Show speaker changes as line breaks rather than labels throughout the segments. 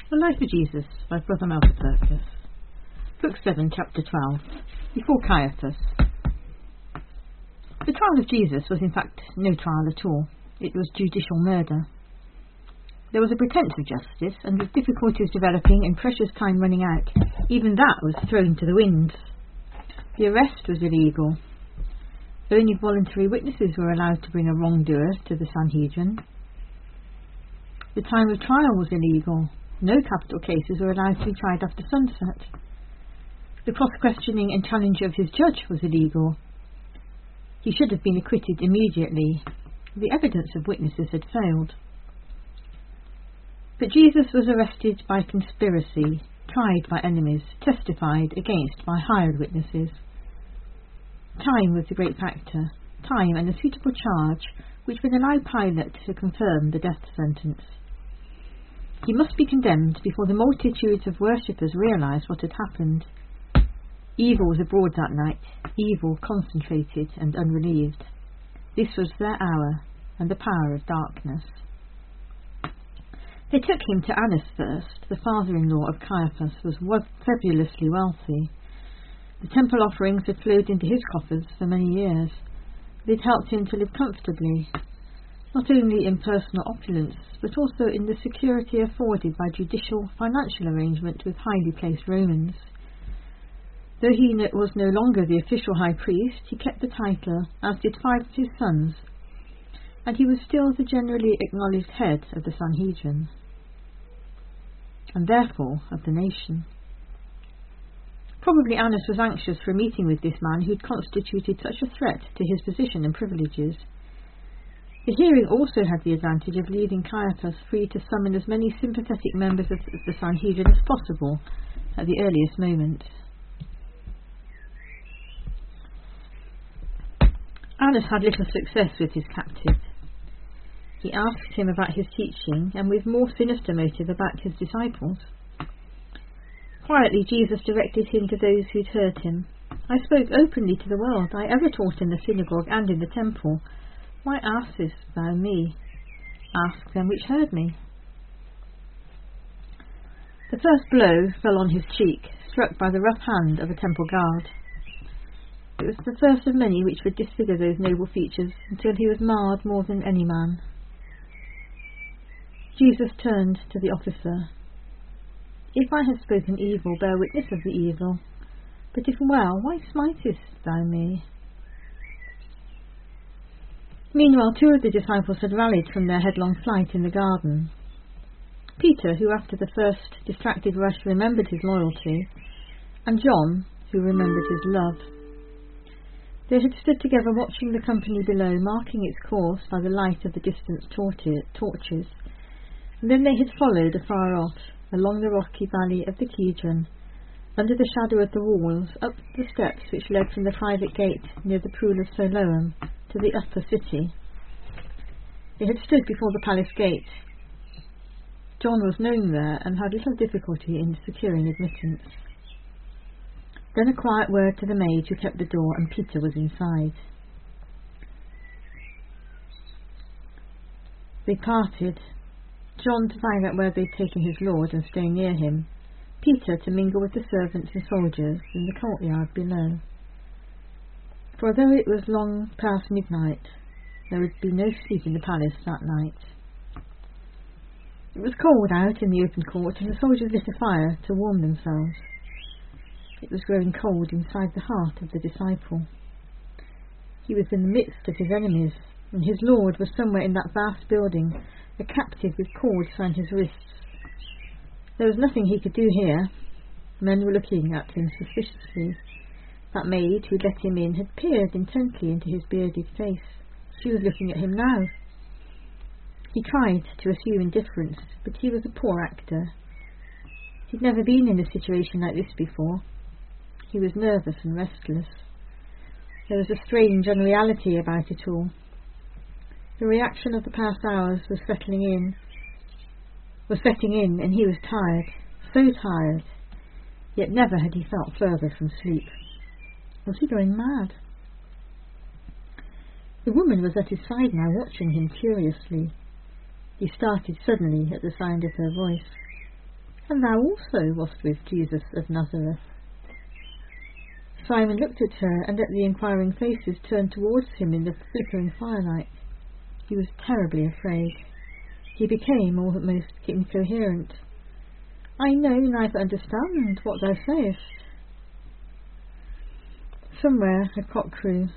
The Life of Jesus by Brother Malcolm. Book 7, Chapter 12. Before Caiaphas. The trial of Jesus was in fact no trial at all. It was judicial murder. There was a pretence of justice, and with difficulties developing and precious time running out, even that was thrown to the winds. The arrest was illegal. Only voluntary witnesses were allowed to bring a wrongdoer to the Sanhedrin. The time of trial was illegal. No capital cases were allowed to be tried after sunset. The cross-questioning and challenge of his judge was illegal. He should have been acquitted immediately. The evidence of witnesses had failed. But Jesus was arrested by conspiracy, tried by enemies, testified against by hired witnesses. Time was the great factor. Time and a suitable charge which would allow Pilate to confirm the death sentence. He must be condemned before the multitudes of worshippers realised what had happened. Evil was abroad that night, evil concentrated and unrelieved. This was their hour, and the power of darkness. They took him to Annas first. The father-in-law of Caiaphas was fabulously wealthy. The temple offerings had flowed into his coffers for many years. They'd helped him to live comfortably, not only in personal opulence, but also in the security afforded by judicial financial arrangement with highly placed Romans. Though he was no longer the official high priest, he kept the title, as did 5 of his sons, and he was still the generally acknowledged head of the Sanhedrin, and therefore of the nation. Probably Annas was anxious for a meeting with this man who'd constituted such a threat to his position and privileges. The hearing also had the advantage of leaving Caiaphas free to summon as many sympathetic members of the Sanhedrin as possible at the earliest moment. Annas had little success with his captive. He asked him about his teaching, and with more sinister motive about his disciples. Quietly Jesus directed him to those who'd heard him. I spoke openly to the world. I ever taught in the synagogue and in the temple. Why askest thou me? Ask them which heard me. The first blow fell on his cheek, struck by the rough hand of a temple guard. It was the first of many which would disfigure those noble features until he was marred more than any man. Jesus turned to the officer. If I have spoken evil, bear witness of the evil. But if well, why smitest thou me? Meanwhile, 2 of the disciples had rallied from their headlong flight in the garden. Peter, who after the first distracted rush remembered his loyalty, and John, who remembered his love. They had stood together watching the company below, marking its course by the light of the distant torches, and then they had followed afar off, along the rocky valley of the Kidron, under the shadow of the walls, up the steps which led from the private gate near the pool of Siloam to the upper city. They had stood before the palace gate. John was known there and had little difficulty in securing admittance. Then a quiet word to the maid who kept the door, and Peter was inside. They parted. John to find out where they'd taken his Lord and stay near him. Peter to mingle with the servants and soldiers in the courtyard below. For although it was long past midnight, there would be no sleep in the palace that night. It was cold out in the open court, and the soldiers lit a fire to warm themselves. It was growing cold inside the heart of the disciple. He was in the midst of his enemies, and his Lord was somewhere in that vast building, a captive with cords round his wrists. There was nothing he could do here. Men were looking at him suspiciously. That maid who'd let him in had peered intently into his bearded face. She was looking at him now. He tried to assume indifference, but he was a poor actor. He'd never been in a situation like this before. He was nervous and restless. There was a strange unreality about it all. The reaction of the past hours was setting in, and he was tired, so tired, yet never had he felt further from sleep. Was he going mad? The woman was at his side now, watching him curiously. He started suddenly at the sound of her voice. and thou also wast with Jesus of Nazareth. Simon looked at her, and at the inquiring faces turned towards him in the flickering firelight. He was terribly afraid. He became almost incoherent. I know neither understand what thou sayest. Somewhere a cock crew.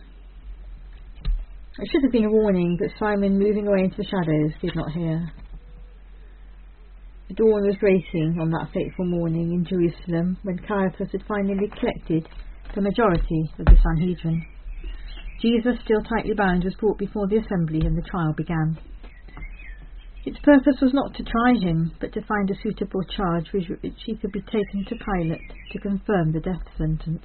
It should have been a warning, but Simon, moving away into the shadows, did not hear. The dawn was breaking on that fateful morning in Jerusalem when Caiaphas had finally collected the majority of the Sanhedrin. Jesus, still tightly bound, was brought before the assembly and the trial began. Its purpose was not to try him, but to find a suitable charge which he could be taken to Pilate to confirm the death sentence.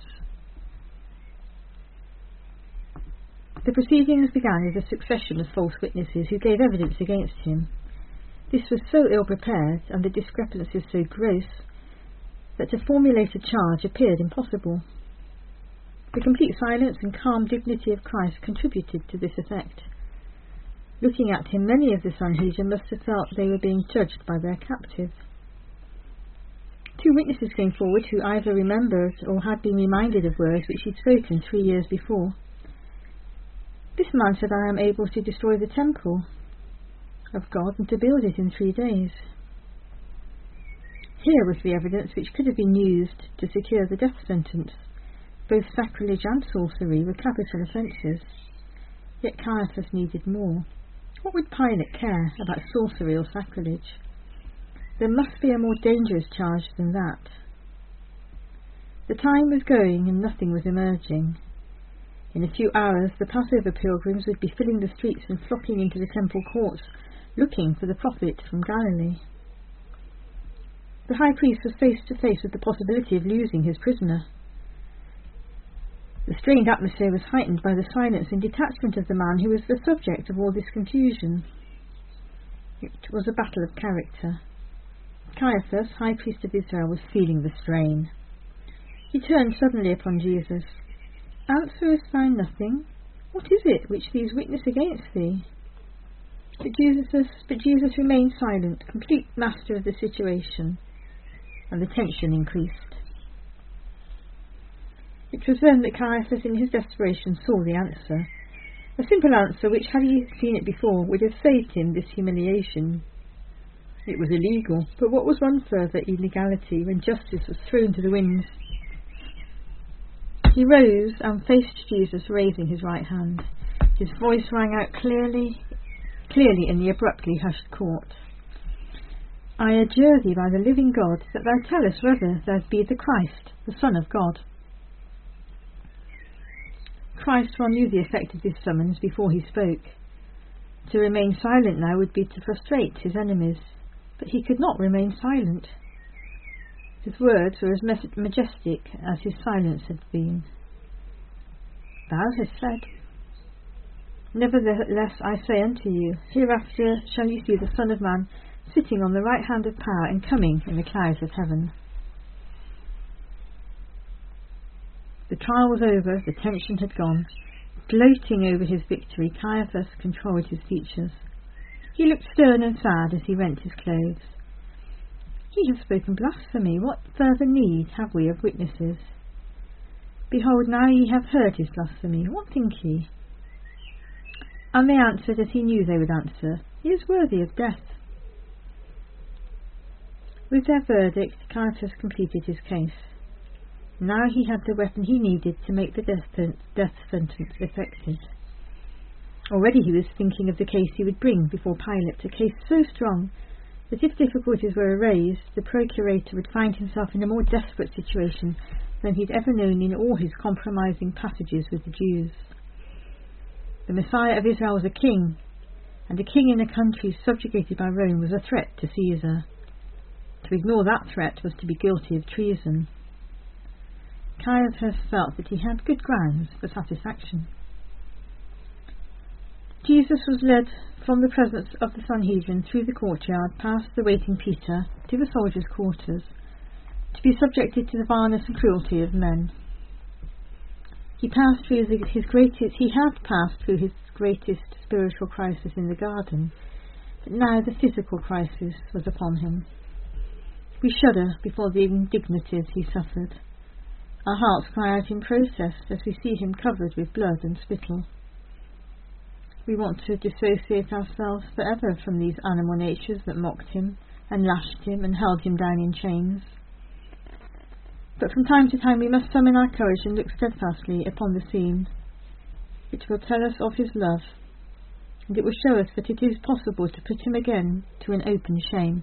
The proceedings began with a succession of false witnesses who gave evidence against him. This was so ill-prepared and the discrepancies so gross that to formulate a charge appeared impossible. The complete silence and calm dignity of Christ contributed to this effect. Looking at him, many of the Sanhedrin must have felt they were being judged by their captive. 2 witnesses came forward who either remembered or had been reminded of words which he'd spoken 3 years before. This man said, I am able to destroy the temple of God and to build it in 3 days. Here was the evidence which could have been used to secure the death sentence. Both sacrilege and sorcery were capital offences. Yet Caiaphas needed more. What would Pilate care about sorcery or sacrilege? There must be a more dangerous charge than that. The time was going and nothing was emerging. In a few hours the Passover pilgrims would be filling the streets and flocking into the temple courts, looking for the prophet from Galilee. The high priest was face to face with the possibility of losing his prisoner. The strained atmosphere was heightened by the silence and detachment of the man who was the subject of all this confusion. It was a battle of character. Caiaphas, high priest of Israel, was feeling the strain. He turned suddenly upon Jesus. Answerest thou nothing? What is it which these witness against thee? But Jesus remained silent, complete master of the situation, and the tension increased. It was then that Caiaphas, in his desperation, saw the answer. A simple answer which, had he seen it before, would have saved him this humiliation. It was illegal, but what was one further illegality when justice was thrown to the winds? He rose and faced Jesus, raising his right hand. His voice rang out clearly in the abruptly hushed court. I adjure thee by the living God that thou tell us whether thou be the Christ, the Son of God. Christ well knew the effect of this summons before he spoke. To remain silent now would be to frustrate his enemies, but he could not remain silent. His words were as majestic as his silence had been. Thou hast said, nevertheless I say unto you, hereafter shall you see the Son of Man sitting on the right hand of power and coming in the clouds of heaven. The trial was over, the tension had gone. Gloating over his victory, Caiaphas controlled his features. He looked stern and sad as he rent his clothes. He hath spoken blasphemy. What further need have we of witnesses? Behold, now ye have heard his blasphemy. What think ye? And they answered as he knew they would answer. He is worthy of death. With their verdict, Caiaphas completed his case. Now he had the weapon he needed to make the death sentence effective. Already he was thinking of the case he would bring before Pilate, a case so strong that if difficulties were raised, the procurator would find himself in a more desperate situation than he'd ever known in all his compromising passages with the Jews. The Messiah of Israel was a king, and a king in a country subjugated by Rome was a threat to Caesar. To ignore that threat was to be guilty of treason. Caiaphas felt that he had good grounds for satisfaction. Jesus was led from the presence of the Sanhedrin through the courtyard, past the waiting Peter, to the soldiers' quarters, to be subjected to the vileness and cruelty of men. He had passed through his greatest spiritual crisis in the garden, but now the physical crisis was upon him. We shudder before the indignities he suffered. Our hearts cry out in protest as we see him covered with blood and spittle. We want to dissociate ourselves forever from these animal natures that mocked him and lashed him and held him down in chains. But from time to time we must summon our courage and look steadfastly upon the scene. It will tell us of his love, and it will show us that it is possible to put him again to an open shame.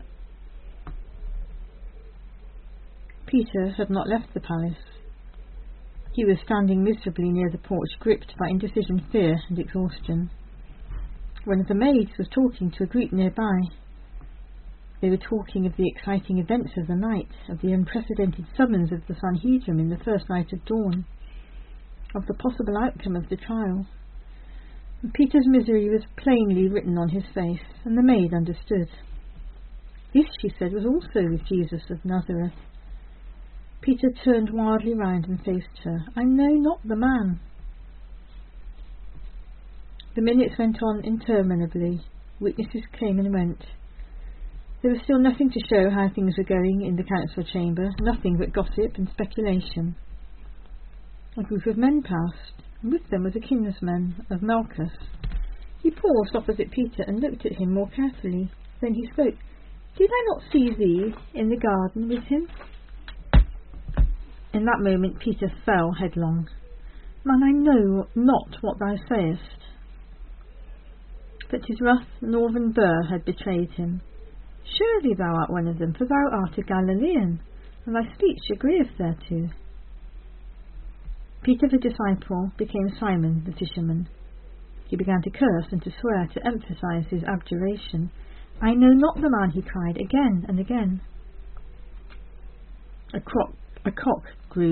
Peter had not left the palace. He was standing miserably near the porch, gripped by indecision, fear and exhaustion. One of the maids was talking to a group nearby. They were talking of the exciting events of the night, of the unprecedented summons of the Sanhedrin in the first night of dawn, of the possible outcome of the trial. And Peter's misery was plainly written on his face, and the maid understood. This, she said, was also with Jesus of Nazareth. Peter turned wildly round and faced her. I know not the man. The minutes went on interminably. Witnesses came and went. There was still nothing to show how things were going in the council chamber, nothing but gossip and speculation. A group of men passed, and with them was a kinsman of Malchus. He paused opposite Peter and looked at him more carefully. Then he spoke. Did I not see thee in the garden with him? In that moment Peter fell headlong. Man, I know not what thou sayest. But his rough northern burr had betrayed him. Surely thou art one of them, for thou art a Galilean, and thy speech agreeth thereto. Peter the disciple became Simon the fisherman. He began to curse and to swear, to emphasize his abjuration. I know not the man, he cried again and again. A cock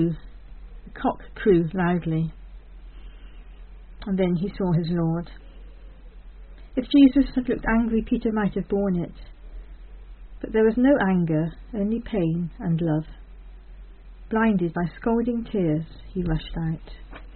crew loudly, and then he saw his Lord. If Jesus had looked angry, Peter might have borne it. But there was no anger, only pain and love. Blinded by scalding tears, he rushed out.